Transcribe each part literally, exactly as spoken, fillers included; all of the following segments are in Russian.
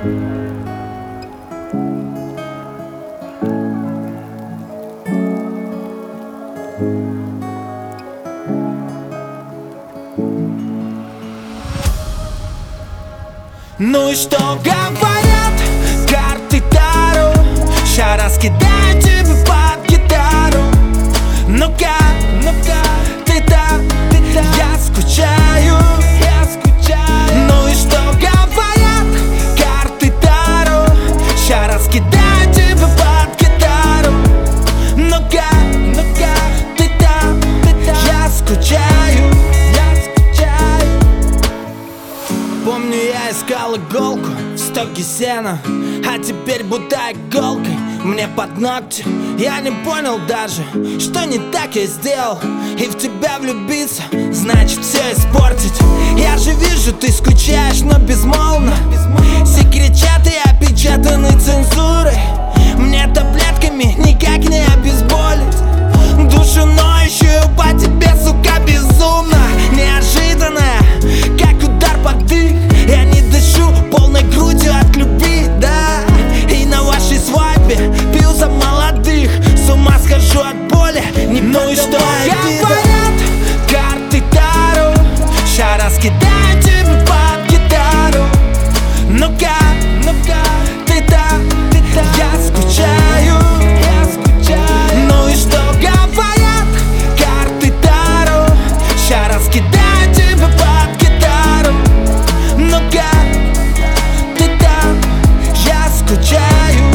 Ну и что говорят карты Таро? Ща раскидаю тебе под гитару. Ну-ка, ну-ка, ты там, ты там. Я скучаю, я скучаю. Ну и что говорят карты Таро? Ща раскидаю тебе под гитару. Ну-ка, ну-ка, ты там, ты там. Я скучаю, я скучаю. Помню, я искал иголку в стоге сена, а теперь будто иголкой мне под ногти. Я не понял даже, что не так я сделал. И в тебя влюбиться, значит все испортить. Я же вижу, ты скучаешь, но безмолвно. Все кричат и опечатаны цензурой. Мне таблетками никак не обезболить душу ноющую по тебе, сука, безумно. Неожиданная, как удар под дых. Я не дышу полной грудью от любви, да. И на вашей свадьбе пью за молодых. С ума схожу от боли, не ну и что говорят карты Таро? Ща раскидаю тебе под гитару. Ну-ка, ну-ка, ты там, ты там. Я скучаю, я скучаю. Ну и что говорят карты Таро? Ща раскидаю тебе под гитару. Ну-ка, ты там, я скучаю.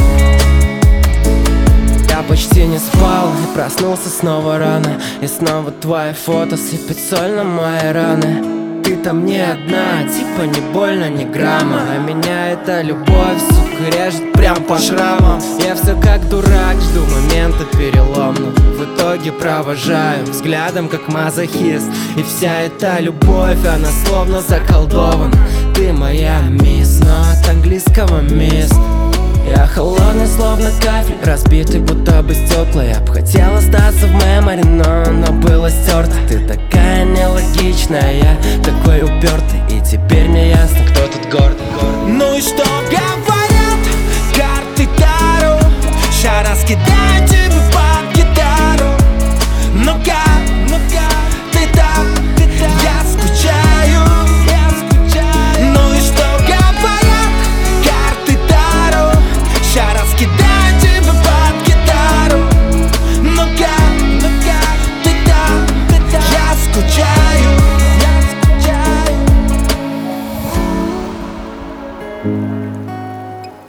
Я почти не спал и проснулся снова рано. И снова твои фото сыпет соль на мои раны. Ты там не одна, типа не больно, ни грамма. А меня эта любовь, сука, режет прям по шрамам. Я все как дурак жду момента переломного. В итоге провожаю взглядом как мазохист. И вся эта любовь, она словно заколдована. Ты моя мисс, но от английского мисс. Я холодный, словно кафель, разбитый, будто бы стекла. Я б хотел остаться в мемори, но оно было стерто. Ты такая нелогичная, я такой упертый. И теперь мне ясно, кто тут гордый. Ну и что говорят карты Таро? Ща раскидаю тебе под гитару. Ну-ка, ну-ка, ты там, ты там. Я скучаю, я скучаю. Ну и что говорят карты Таро? Ща раскидаю тебе под гитару. Ну-ка, ну-ка, ты там, ты там. Я скучаю, я скучаю.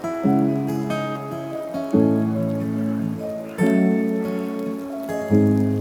Thank you.